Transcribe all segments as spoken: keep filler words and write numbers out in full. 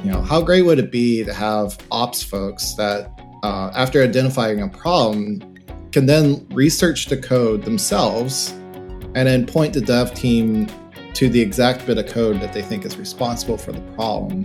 You know, how great would it be to have ops folks that, uh, after identifying a problem, can then research the code themselves and then point the dev team to the exact bit of code that they think is responsible for the problem.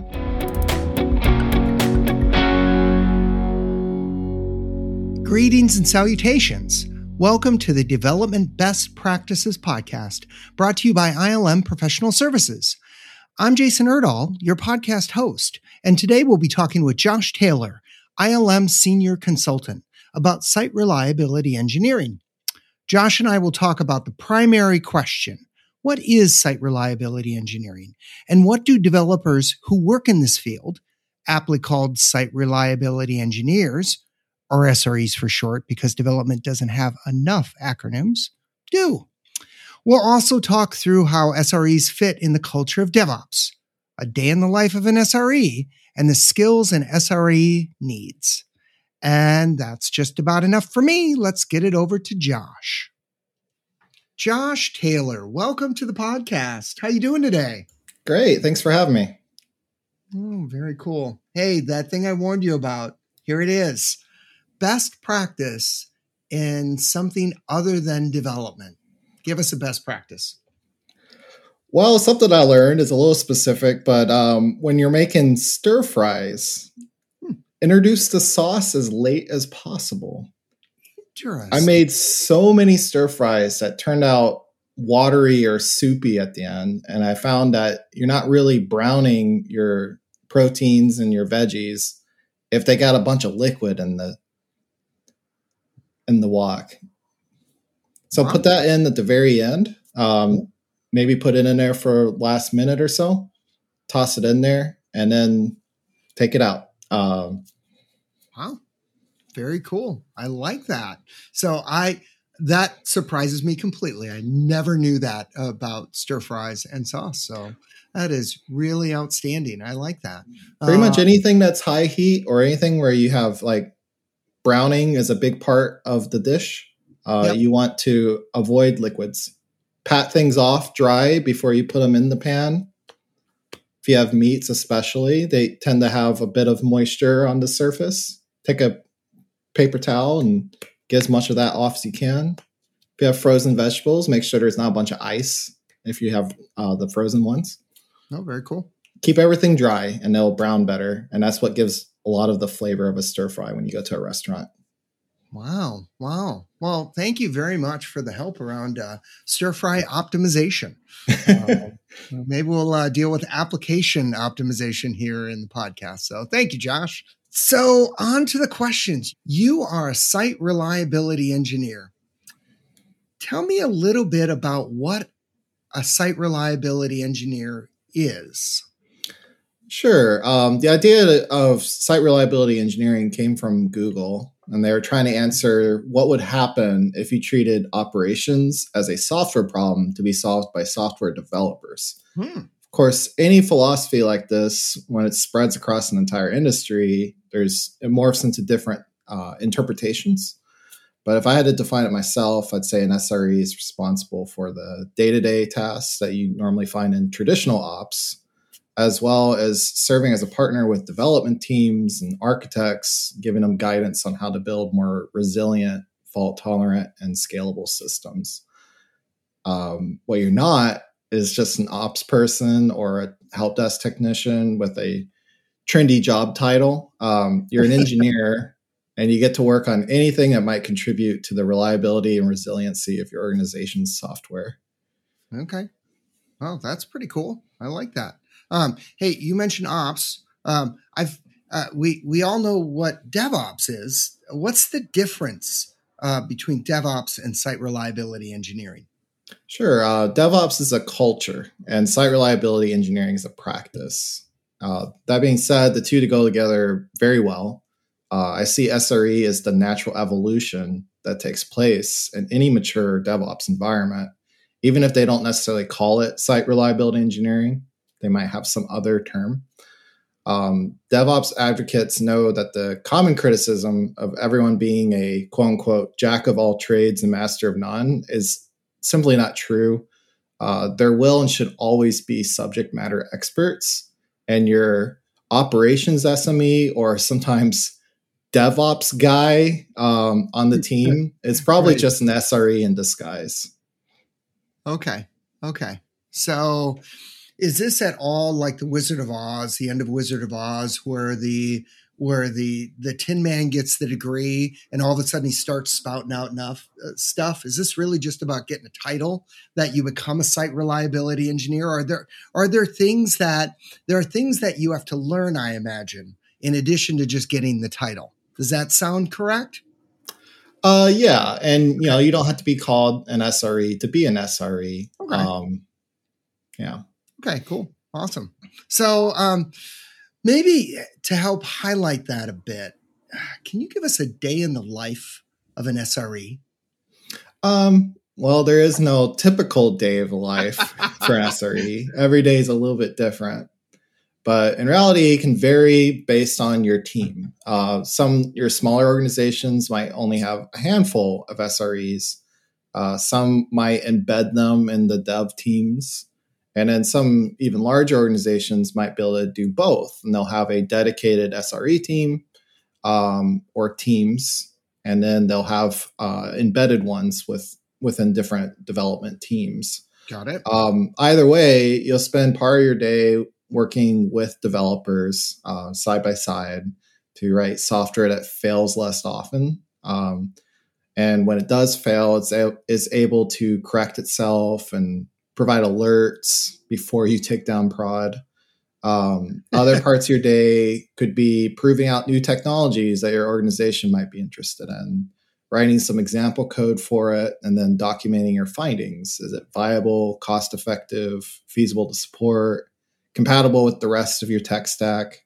Greetings and salutations. Welcome to the Development Best Practices Podcast, brought to you by I L M Professional Services. I'm Jason Erdahl, your podcast host, and today we'll be talking with Josh Taylor, I L M Senior Consultant, about site reliability engineering. Josh and I will talk about the primary question: what is site reliability engineering, and what do developers who work in this field, aptly called site reliability engineers, or S R Es for short, because development doesn't have enough acronyms, do? We'll also talk through how S R Es fit in the culture of DevOps, a day in the life of an S R E, and the skills an S R E needs. And that's just about enough for me. Let's get it over to Josh. Josh Taylor, welcome to the podcast. How you doing today? Great. Thanks for having me. Oh, very cool. Hey, that thing I warned you about, here it is. Best practice in something other than development. Give us a best practice. Well, something I learned is a little specific, but um, when you're making stir fries, hmm. introduce the sauce as late as possible. Interesting. I made so many stir fries that turned out watery or soupy at the end, and I found that you're not really browning your proteins and your veggies if they got a bunch of liquid in the in the wok. So wow. Put that in at the very end. Um, maybe put it in there for last minute or so. Toss it in there and then take it out. Um, wow. Very cool. I like that. So I that surprises me completely. I never knew that about stir fries and sauce. So that is really outstanding. I like that. Pretty uh, much anything that's high heat or anything where you have like browning is a big part of the dish. Uh, yep. You want to avoid liquids. Pat things off dry before you put them in the pan. If you have meats especially, they tend to have a bit of moisture on the surface. Take a paper towel and get as much of that off as you can. If you have frozen vegetables, make sure there's not a bunch of ice if you have uh, the frozen ones. Oh, very cool. Keep everything dry and they'll brown better. And that's what gives a lot of the flavor of a stir fry when you go to a restaurant. Wow. Wow. Well, thank you very much for the help around uh, stir fry optimization. Uh, maybe we'll uh, deal with application optimization here in the podcast. So thank you, Josh. So on to the questions. You are a site reliability engineer. Tell me a little bit about what a site reliability engineer is. Sure. Um, the idea of site reliability engineering came from Google, and they were trying to answer what would happen if you treated operations as a software problem to be solved by software developers. Hmm. Of course, any philosophy like this, when it spreads across an entire industry, there's it morphs into different uh, interpretations. But if I had to define it myself, I'd say an S R E is responsible for the day-to-day tasks that you normally find in traditional ops, as well as serving as a partner with development teams and architects, giving them guidance on how to build more resilient, fault-tolerant, and scalable systems. Um, what you're not is just an ops person or a help desk technician with a trendy job title. Um, you're an engineer, and you get to work on anything that might contribute to the reliability and resiliency of your organization's software. Okay. Well, that's pretty cool. I like that. Um, hey, you mentioned ops. Um, I've uh, we we all know what DevOps is. What's the difference uh, between DevOps and site reliability engineering? Sure. Uh, DevOps is a culture, and site reliability engineering is a practice. Uh, that being said, the two to go together very well. Uh, I see S R E as the natural evolution that takes place in any mature DevOps environment, even if they don't necessarily call it site reliability engineering. They might have some other term. Um, DevOps advocates know that the common criticism of everyone being a quote unquote jack of all trades and master of none is simply not true. Uh, there will and should always be subject matter experts, and your operations S M E or sometimes DevOps guy um, on the team. It's probably Right. just an S R E in disguise. Okay. Okay. So is this at all like the Wizard of Oz, the end of Wizard of Oz, where the where the the Tin Man gets the degree and all of a sudden he starts spouting out enough uh, stuff? Is this really just about getting a title that you become a site reliability engineer? Are there are there things that there are things that you have to learn, I imagine, in addition to just getting the title? Does that sound correct? Uh, yeah, and you know, you don't have to be called an S R E to be an S R E. Okay. Um, yeah. Okay, cool. Awesome. So um, maybe to help highlight that a bit, can you give us a day in the life of an S R E? Um, well, there is no typical day of life for an S R E. Every day is a little bit different. But in reality, it can vary based on your team. Uh, some your smaller organizations might only have a handful of S R Es. Uh, some might embed them in the dev teams. And then some even larger organizations might be able to do both. And they'll have a dedicated S R E team um, or teams. And then they'll have uh, embedded ones with within different development teams. Got it. Um, either way, you'll spend part of your day working with developers uh, side by side to write software that fails less often. Um, and when it does fail, it's, a- it's able to correct itself and provide alerts before you take down prod. Um, other parts of your day could be proving out new technologies that your organization might be interested in, writing some example code for it, and then documenting your findings. Is it viable, cost-effective, feasible to support, compatible with the rest of your tech stack?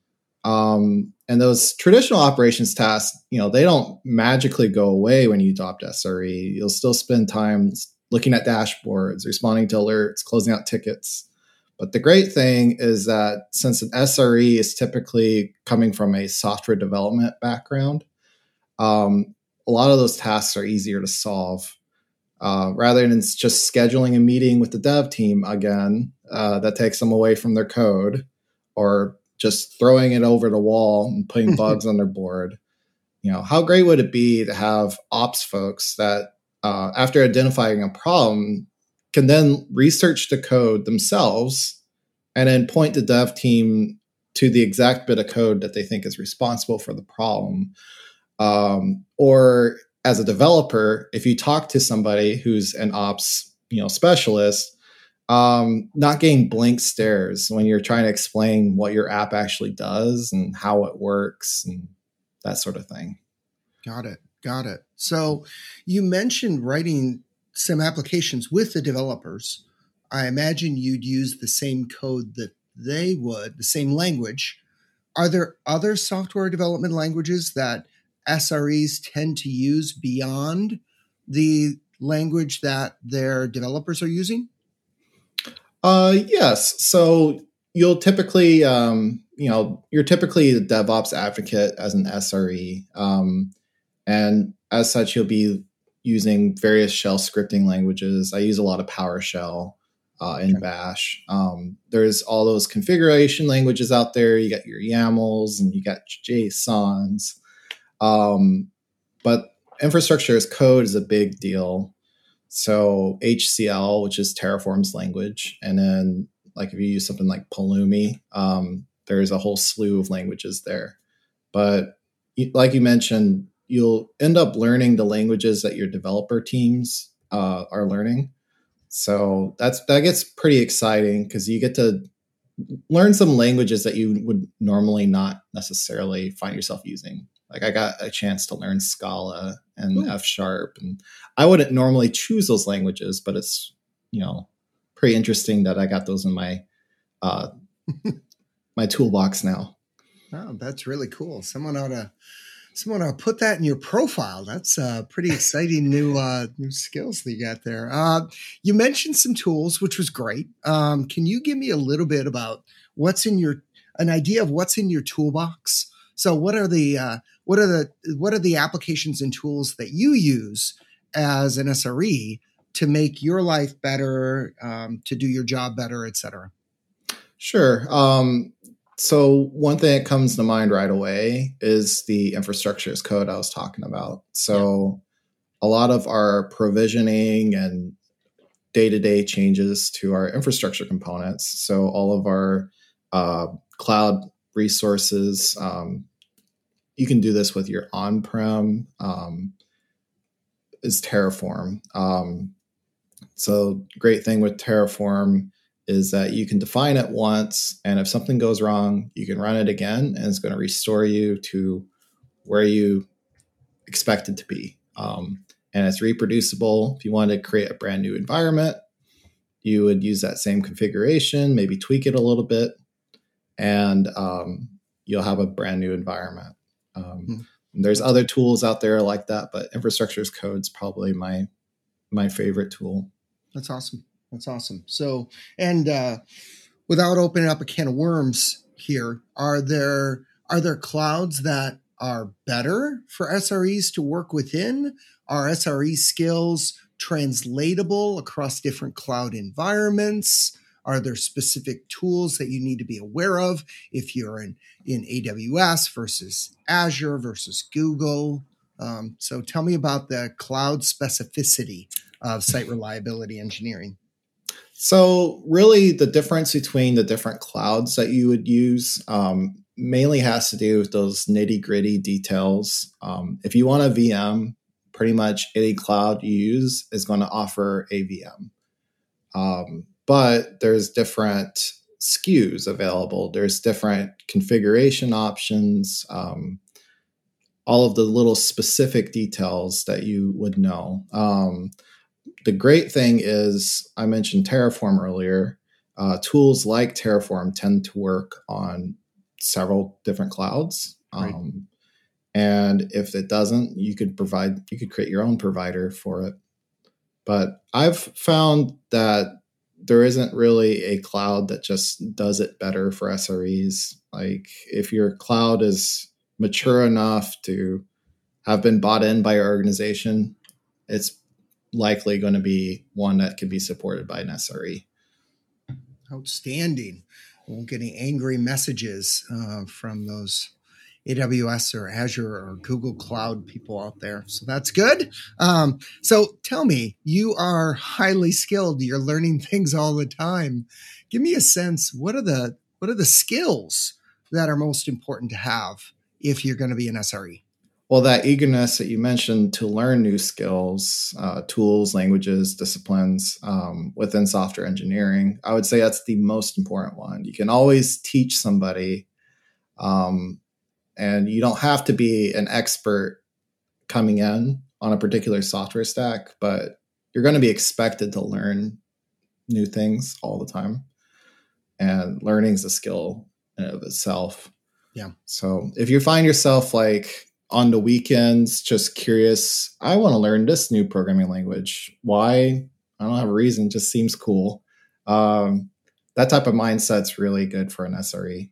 Um, and those traditional operations tasks, you know, they don't magically go away when you adopt S R E. You'll still spend time looking at dashboards, responding to alerts, closing out tickets. But the great thing is that since an S R E is typically coming from a software development background, um, a lot of those tasks are easier to solve. Uh, rather than just scheduling a meeting with the dev team again, uh, that takes them away from their code, or just throwing it over the wall and putting bugs on their board. You know, how great would it be to have ops folks that, uh, after identifying a problem, can then research the code themselves and then point the dev team to the exact bit of code that they think is responsible for the problem. Um, or as a developer, if you talk to somebody who's an ops, you know, specialist, um, not getting blank stares when you're trying to explain what your app actually does and how it works and that sort of thing. Got it. Got it. So you mentioned writing some applications with the developers. I imagine you'd use the same code that they would, the same language. Are there other software development languages that S R Es tend to use beyond the language that their developers are using? Uh, yes. So you'll typically, um, you know, you're typically the DevOps advocate as an S R E. Um, and as such, you'll be using various shell scripting languages. I use a lot of PowerShell uh, and Okay. Bash. Um, there's all those configuration languages out there. You got your YAMLs and you got JSONs. Um, but infrastructure as code is a big deal. So H C L, which is Terraform's language, and then like if you use something like Pulumi, um, there's a whole slew of languages there. But like you mentioned, you'll end up learning the languages that your developer teams uh, are learning. So that's that gets pretty exciting because you get to learn some languages that you would normally not necessarily find yourself using. Like I got a chance to learn Scala and Ooh. F Sharp, and I wouldn't normally choose those languages, but it's, you know, pretty interesting that I got those in my uh, my toolbox now. Oh, that's really cool. Someone ought to someone ought to put that in your profile. That's uh, pretty exciting new uh, new skills that you got there. Uh, you mentioned some tools, which was great. Um, can you give me a little bit about what's in your an idea of what's in your toolbox? So what are the uh, what are the what are the applications and tools that you use as an S R E to make your life better, um, to do your job better, et cetera? Sure. Um, So one thing that comes to mind right away is the infrastructure as code I was talking about. So yeah. a lot of our provisioning and day-to-day changes to our infrastructure components. So all of our uh, cloud resources, um, you can do this with your on-prem, um, is Terraform. Um, so great thing with Terraform is that you can define it once, and if something goes wrong, you can run it again, and it's going to restore you to where you expect it to be. Um, and it's reproducible. If you want to create a brand new environment, you would use that same configuration, maybe tweak it a little bit, and um, you'll have a brand new environment. Um, hmm. There's other tools out there like that, but infrastructure as code is probably my my favorite tool. That's awesome. That's awesome. So, and uh, without opening up a can of worms here, are there are there clouds that are better for S R Es to work within? Are S R E skills translatable across different cloud environments? Are there specific tools that you need to be aware of if you're in, in A W S versus Azure versus Google? Um, so tell me about the cloud specificity of site reliability engineering. So really the difference between the different clouds that you would use um, mainly has to do with those nitty gritty details. Um, if you want a V M, pretty much any cloud you use is going to offer a V M. Um, but there's different S K Us available. There's different configuration options, um, all of the little specific details that you would know. Um, The great thing is, I mentioned Terraform earlier. Uh, tools like Terraform tend to work on several different clouds. Right. Um, and if it doesn't, you could provide, you could create your own provider for it. But I've found that there isn't really a cloud that just does it better for S R Es. Like if your cloud is mature enough to have been bought in by your organization, it's likely going to be one that can be supported by an S R E. Outstanding. I won't get any angry messages uh, from those A W S or Azure or Google Cloud people out there. So that's good. Um, so tell me, you are highly skilled. You're learning things all the time. Give me a sense. What are the what are the skills that are most important to have if you're going to be an S R E? Well, that eagerness that you mentioned to learn new skills, uh, tools, languages, disciplines um, within software engineering, I would say that's the most important one. You can always teach somebody, um, and you don't have to be an expert coming in on a particular software stack, but you're going to be expected to learn new things all the time. And learning is a skill in and of itself. Yeah. So if you find yourself like, on the weekends, just curious, I want to learn this new programming language. Why? I don't have a reason, just seems cool. Um, that type of mindset's really good for an S R E.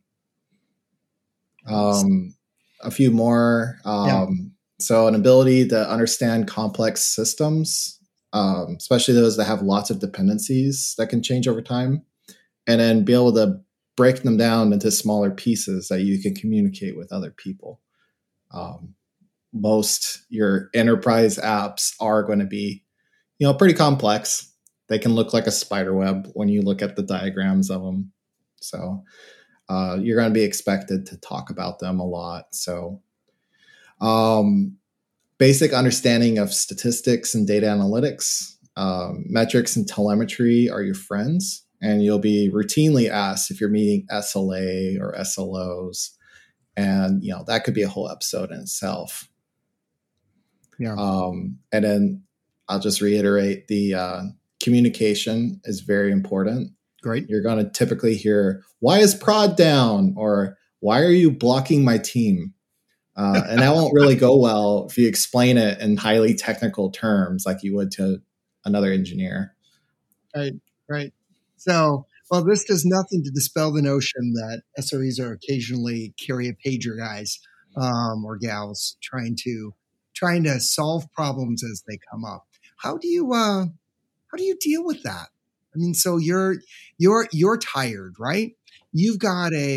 Um, a few more. Um, yeah. So an ability to understand complex systems, um, especially those that have lots of dependencies that can change over time, and then be able to break them down into smaller pieces that you can communicate with other people. Um, most your enterprise apps are going to be, you know, pretty complex. They can look like a spider web when you look at the diagrams of them. So uh, you're going to be expected to talk about them a lot. So um, basic understanding of statistics and data analytics, um, metrics and telemetry are your friends, and you'll be routinely asked if you're meeting S L A or S L Os. And, you know, that could be a whole episode in itself. Yeah. Um, and then I'll just reiterate the uh, communication is very important. Great. You're going to typically hear, why is prod down? Or why are you blocking my team? Uh, and that won't really go well if you explain it in highly technical terms like you would to another engineer. Right, right. So, well, this does nothing to dispel the notion that S R Es are occasionally carry a pager guys um, or gals trying to trying to solve problems as they come up. How do you uh, how do you deal with that? I mean, so you're you're you're tired, right? You've got a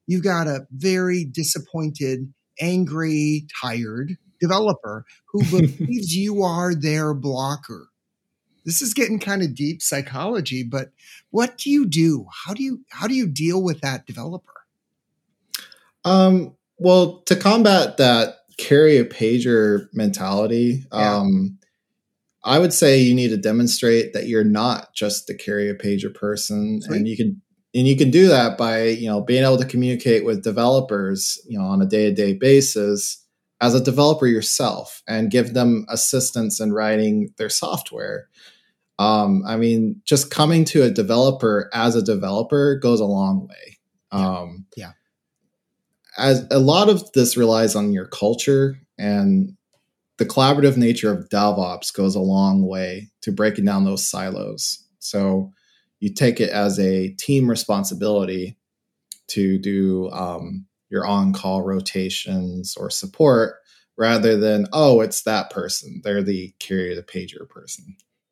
you've got a very disappointed, angry, tired developer who believes you are their blocker. This is getting kind of deep psychology, but what do you do? How do you how do you deal with that developer? Um, well, to combat that carry a pager mentality, Yeah. um, I would say you need to demonstrate that you're not just the carry a pager person, Sweet. and you can and you can do that by you know being able to communicate with developers you know on a day to day basis as a developer yourself, and give them assistance in writing their software. Um, I mean, just coming to a developer as a developer goes a long way. Yeah. Um, yeah. As a lot of this relies on your culture, and the collaborative nature of DevOps goes a long way to breaking down those silos. So you take it as a team responsibility to do um, your on-call rotations or support, rather than, oh, it's that person. They're the carrier the pager person.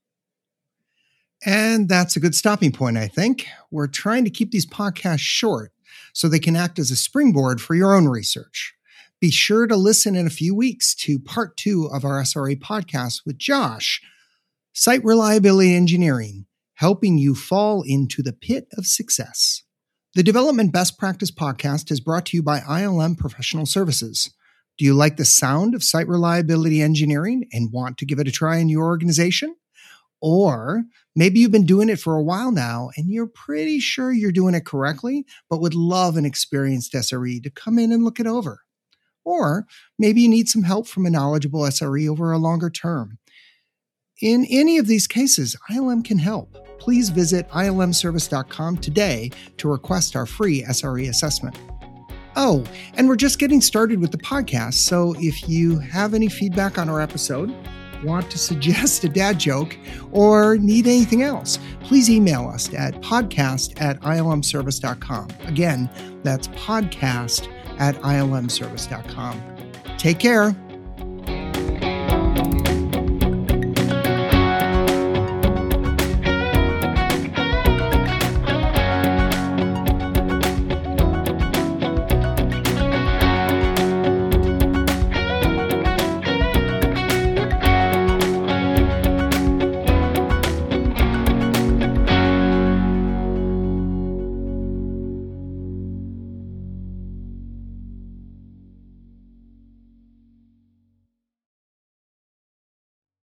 And that's a good stopping point, I think. We're trying to keep these podcasts short so they can act as a springboard for your own research. Be sure to listen in a few weeks to part two of our S R E podcast with Josh, Site Reliability Engineering, helping you fall into the pit of success. The Development Best Practice podcast is brought to you by I L M Professional Services. Do you like the sound of site reliability engineering and want to give it a try in your organization? Or maybe you've been doing it for a while now and you're pretty sure you're doing it correctly, but would love an experienced S R E to come in and look it over. Or maybe you need some help from a knowledgeable S R E over a longer term. In any of these cases, I L M can help. Please visit I L M service dot com today to request our free S R E assessment. Oh, and we're just getting started with the podcast, so if you have any feedback on our episode, want to suggest a dad joke, or need anything else, please email us at podcast at I L M service dot com. Again, that's podcast at I L M service dot com. Take care.